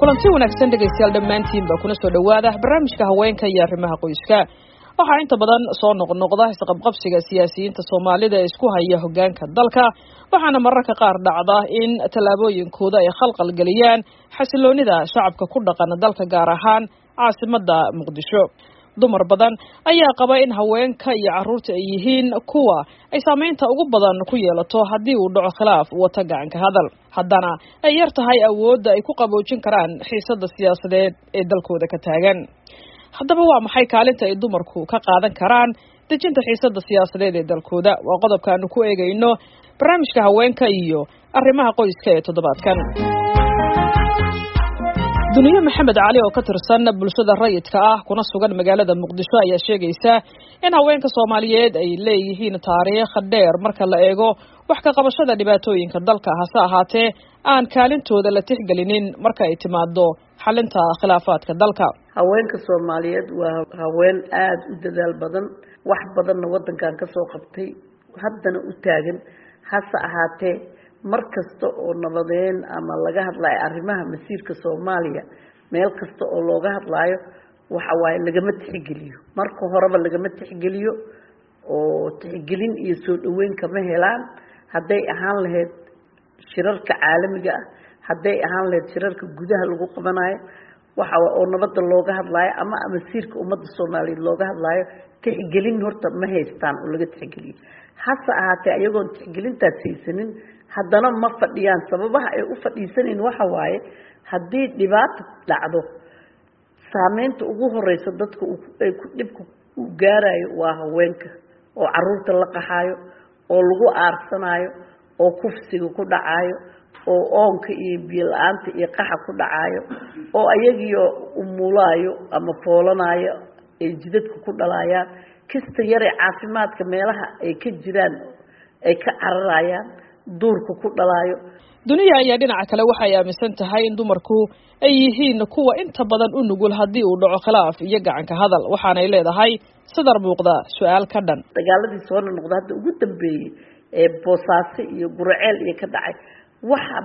kulanti wanaagsan dhegaystayaal dhammaantiinba kuna soo dhawaada barnaamijka haweenka iyo arrimaha qoyska waxaa inta badan soo noqnoqda isqabqabsiga siyaasiyiinta Soomaalida ee isku haya hoggaanka dalka waxaana mararka qaar dhacda in tallaabooyinkooda ay khalqal galiyaan xasiloonida shacabka ku dhaqan dalka gaar ahaan caasimadda Muqdisho dumar badan ayaa qaba in haweenka iyo carruurta ay yihiin kuwa ay saameynta ugu badan ku yeelato haddii uu dhaco khilaaf wata gacanka hadal haddana ay yar tahay awoodda ay ku qaboojin karaan xiisadda siyaasadeed ee dalkooda ka taagan haddaba waa maxay kaalinta ay dumarku ka qaadan karaan dejinta xiisadda siyaasadeed ee dalkooda waa qodobka aanu ku eegayno barnaamijka haweenka iyo arrimaha qoyska ee toddobaadkan duniya maxamed cali oo ka tirsan bulshada rayidka ah kuna sugan magaalada Muqdisho ayaa sheegaysa in haweenka Soomaaliyeed ay leeyihiin taariikh dheer marka la eego wax ka qabashada dhibaatooyinka dalka hase ahaatee aan kaalintooda la tixgelinin marka ay timaado xalinta khilaafaadka dalka haweenka Soomaaliyeed waa haween aad u dadaal badan wax badanna wadankan ka soo qabtay haddana u taagan hase ahaatee markasta oo nabadeen ama laga hadlayo arrimaha masiirka Soomaaliya meel kasta oo looga hadlayo waxa way lagama tixgeliyo marka horeba lagama tixgeliyo oo tixgelin iyo soo dhaweyn kama helaan haday ahaan lahayd shirarka caalamiga ah haday ahaan lahayd shirarka gudaha lagu qabanayo waxa oo nabadda looga hadlayo ama masiirka ummadda Soomaaliyeed looga hadlayo tixgelin horta ma haystaan oo laga tixgeliyo hase ahaatee ayagoon tixgelintaas haysanin haddana ma fadhiyaan sababaha ay u fadhiisaneen waxa waaye haddii dhibaato dhacdo saameynta ugu horeysa dadka ay ku dhibku u gaarayo waa haweenka oo carruurta la qaxayo oo lagu aarsanayo oo kufsiga ku dhacayo oo oonka iyo biyo la'aanta iyo qaxa ku dhacayo oo ayagiyo umulaayo ama foolanayo ay jidadka ku dhalayaan kasta yare caafimaadka meelaha ay ka jiraan ay ka cararayaan duurka ku dhalayo duniya ayaa dhinaca kale waxa ay aaminsan tahay in dumarku ay yihiin kuwa inta badan u nugul haddii uu dhaco khilaaf iyo gacanka hadal waxaana ay leedahay sadar muuqda su'aal ka dhan dagaaladii soo noqda hadda ugu dambeeyay ee Boosaaso iyo Gurceel iyo ka dhacay waxa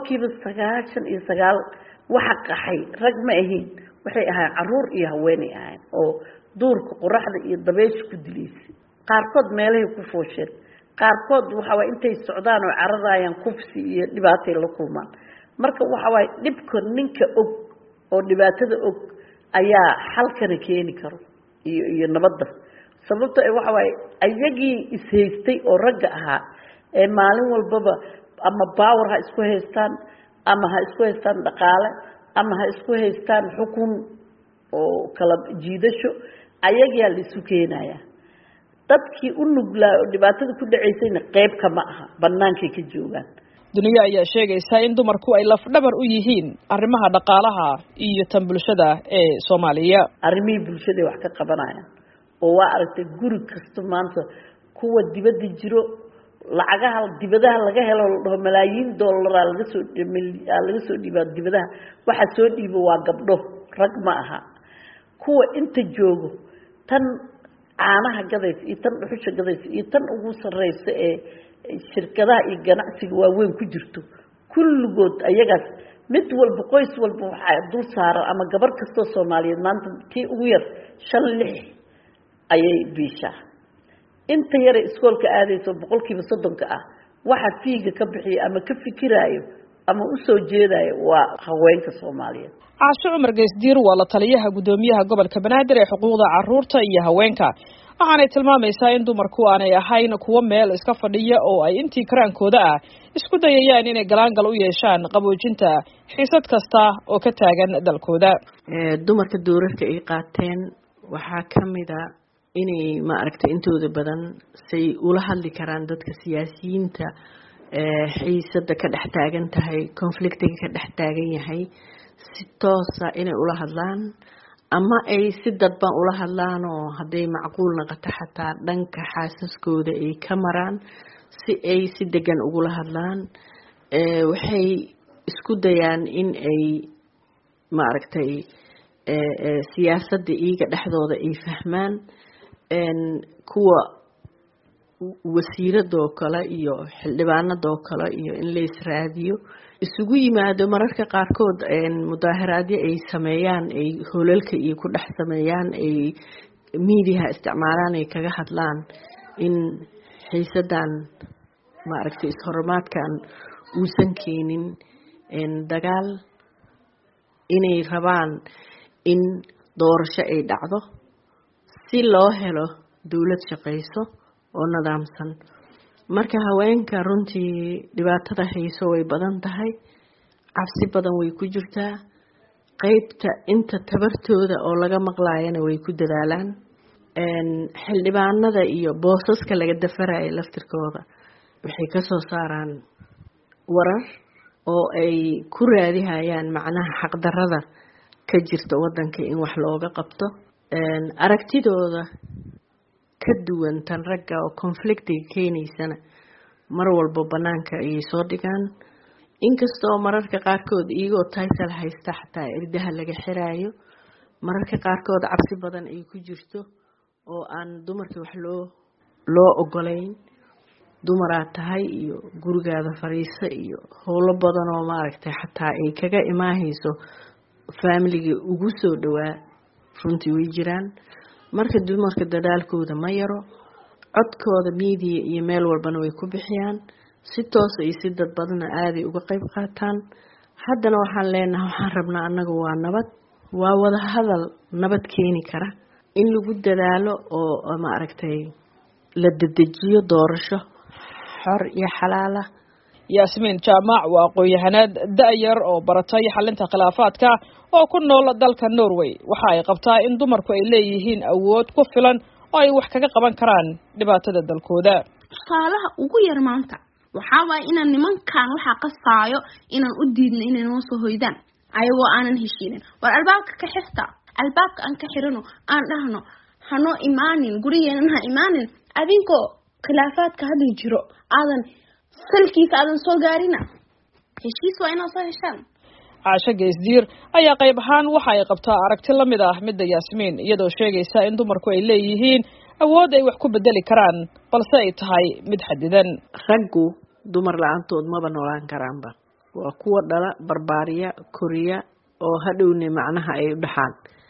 99% waxa qaxay rag ma ahayn waxay ahaayeen carruur iyo haweeney ahaayeen oo duurka qoraxda iyo dabeysha ku dilaysay qaarkood meelahay ku foosheen qaarkood waxa way intay socdaan oo cararayaan kufsi iyo dhibaato la kulmaan marka waxa way dhibka ninka og oo dhibaatada og ayaa xalkana keeni karo iyo nabadda sababtoo ay waxa way ayagii ishaystay oo ragga ahaa ee maalin walbaba ama power ha isku haystaan ama ha isku haystaan dhaqaale ama ha isku haystaan xukun oo kala jiidasho ayagaa la isu keenaya dadkii u nuglaa oo dhibaatada ku dhacaysayna qayb kama aha bannaankay ka joogaan duniya ayaa sheegaysa in dumarku ay laf dhabar u yihiin arrimaha dhaqaalaha iyo tan bulshada ee Soomaaliya arrimihii bulshada wax ka qabanayaan oo waa aragtay guri kasta maanta kuwa dibadda jiro lacagaha dibadaha laga helo malaayiin dollar laga soo dhiibaa dibadaha waxa soo dhiibo waa gabdho rag ma aha kuwa inta joogo tan caanaha gadaysa iyo tan dhuxusha gadaysa iyo tan ugu sareysa ee shirkadaha iyo ganacsiga waaweyn ku jirto kulligood ayagaas mid walba qoys walba waxa dul saaran ama gabar kasta Soomaaliyeed maanta tii ugu yar 5-6 ayay biisha inta yar iskoolka aadayso 30% ah waxa fiiga ka bixiyo ama ka fikiraayo ama u soo jeedayo waa haweenka Soomaaliyeed Caasho Umar Geesdiir waa la taliyaha gudoomiyaha gobolka Banaadir ee xuquuqda carruurta iyo haweenka waxaanay tilmaamaysaa in dumarku aanay ahayn kuwa meel iska fadhiya oo ay intii karaankooda ah isku dayayaan inay galaangal u yeeshaan qaboojinta xiisad kasta oo ka taagan dalkooda dumarka doorarka ay qaateen waxaa kamida inay ma aragtay intooda badan say ula hadli karaan dadka siyaasiyiinta xiisada ka dhex taagan tahay conflictiga ka dhex taagan yahay si toosa inay ula hadlaan ama ay si dadban ula hadlaan oo haday macquul noqoto xataa dhanka xaasaskooda ay ka maraan si ay si degan ugu hadlaan waxay isku dayaan in ay ma aragtay siyaasadda iyaga dhexdooda ay fahmaan kuwa wasiiradoo kale iyo xildhibaanadoo kale iyo in la israadiyo isugu yimaado mararka qaarkood mudaaharaadyo ay sameeyaan ay hoolalka iyo ku dhex sameeyaan ay miidiyaha isticmaalaan ay kaga hadlaan in xiisadan maaragtay ishormaadkan uusan keenin dagaal, inay rabaan in doorasho ay dhacdo si loo helo dawlad shaqayso oo nidaamsan. marka haweenka runtii dhibaatada hayso way badan tahay, cabsi badan way ku jirtaa, qaybta inta tabartooda oo laga maqlaayana way ku dadaalaan. xildhibaanada iyo boosaska laga dafaraya laftirkooda waxay ka soo saaraan warar oo ay ku raadihayaan macnaha xaqdarrada ka jirta wadanka in wax looga qabto. aragtidooda ka duwan tan ragga oo conflictiga keenaysana mar walba banaanka ayay soo dhigaan, inkastoo mararka qaarkood iyagoo title haysta xataa irdaha laga xiraayo, mararka qaarkood cabsi badan ay ku jirto oo aan dumarka wax loo ogolayn. dumaraad tahay iyo gurigaada fariisa iyo howlo badan oo maaragtay xataa ay kaga imaahayso familiga ugu soo dhawaa runtii way jiraan. marka dumarka dadaalkooda ma yaro, codkooda media iyo meel walbana way ku bixiyaan, si toos iyo si dad badana aaday uga qayb qaataan. haddana waxaan leenahay waxaan rabnaa annaga waa nabad, waa wada hadal nabad keeni kara in lagu dadaalo oo maaragtay la dedejiyo doorasho xor iyo xalaal ah. Yaasmiin Jaamac waa aqoon-yahanad da'yar oo baratay xalinta khilaafaadka oo ku nool dalka Norway. waxa ay qabtaa in dumarku ay leeyihiin awood ku filan oo ay wax kaga qaban karaan dhibaatada dalkooda. Saalaha ugu yar maanta waxa waay inaan nimankan waxa qasaayo inaan u diidno inay noo soo hoydaan ayagoo aanan heshiinin. war albaabka ka xirta, albaabka aan ka xirano aan dhahno hano imaanin gurigeena ha imaanin adinkoo khilaafaadka hadii jiro aadan salkiisa aadan soo gaarina heshiis waa inaan soo heshaan. Caasha Geesdiir ayaa qayb ahaan waxa ay qabtaa aragti la mid ah midda Yaasmiin, iyadoo sheegaysa in dumarku ay leeyihiin awood ay wax ku bedeli karaan balse ay tahay mid xadidan. raggu dumar la'aantood maba noolaan karaanba, waa kuwa dhala barbaariya koriya oo hadhowne macnaha ay u dhaxaan.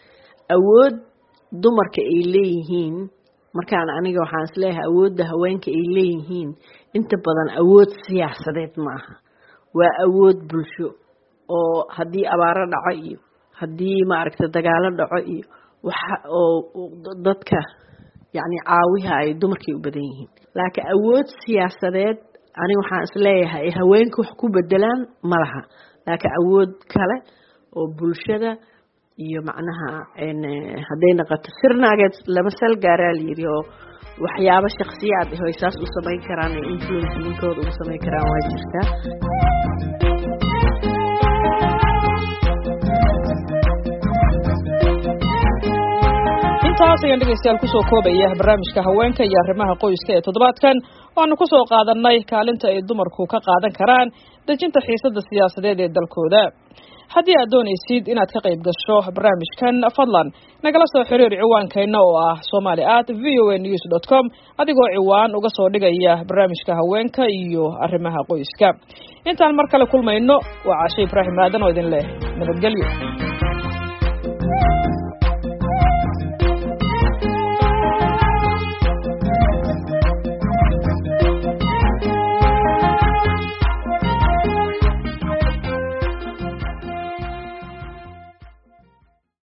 awood dumarka ay leeyihiin markaan aniga waxaan isleeyahay awoodda haweenka ay leeyihiin inta badan awood siyaasadeed ma aha, waa awood bulsho oo haddii abaaro dhaco iyo haddii maaragtay dagaalo dhaco iyo waxa oo dadka yacni caawiha ay dumarkay u badan yihiin. laakiin awood siyaasadeed aniga waxaan isleeyahay haweenka wax ku bedelaan ma laha, laakiin awood kale oo bulshada iyo macnaha hadday noqoto sirnaageed lama sal gaaraa la yidhi oo waxyaabo shakhsiyaad ah oo saas u samayn karaan ee influence ninkooda ugu samayn karaan waa jirtaa. intaas ayaan dhegeystayaal kusoo koobaya barnaamijka haweenka iyo arrimaha qoyska ee toddobaadkan waanu kusoo qaadanay kaalinta ay dumarku ka qaadan karaan dejinta xiisadda siyaasadeed ee dalkooda. haddii aad doonaysid inaad ka qayb gasho barnaamijkan fadlan nagala soo xiriir ciwaankeenna oo ah somali@voanews.com adigoo ciwaan uga soo dhigaya barnaamijka haweenka iyo arrimaha qoyska. intaan mar kale kulmayno waa Caasha Ibraahim Aadan oo idin leh nabadgelyo.